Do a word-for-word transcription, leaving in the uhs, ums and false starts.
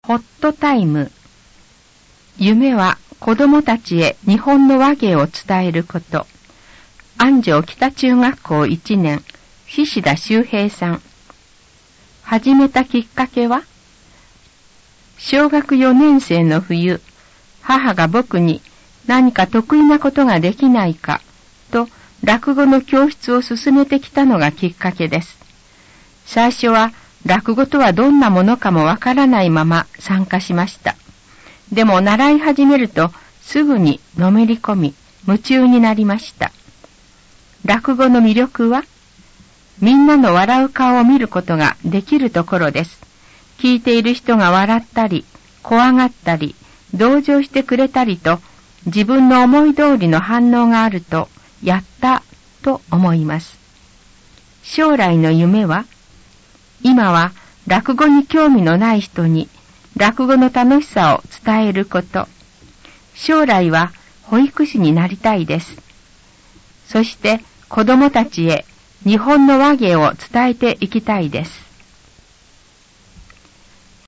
ホットタイム。夢は子供たちへ日本の話芸を伝えること。安城北中学校いちねん、菱田修平さん。始めたきっかけは、小学よねん生の冬、母が僕に何か得意なことができないか、と落語の教室を進めてきたのがきっかけです。最初は落語とはどんなものかもわからないまま参加しました。でも習い始めるとすぐにのめり込み、夢中になりました。落語の魅力は、みんなの笑う顔を見ることができるところです。聞いている人が笑ったり、怖がったり、同情してくれたりと、自分の思い通りの反応があると、やったと思います。将来の夢は、今は落語に興味のない人に落語の楽しさを伝えること。将来は保育士になりたいです。そして子供たちへ日本の話芸を伝えていきたいです。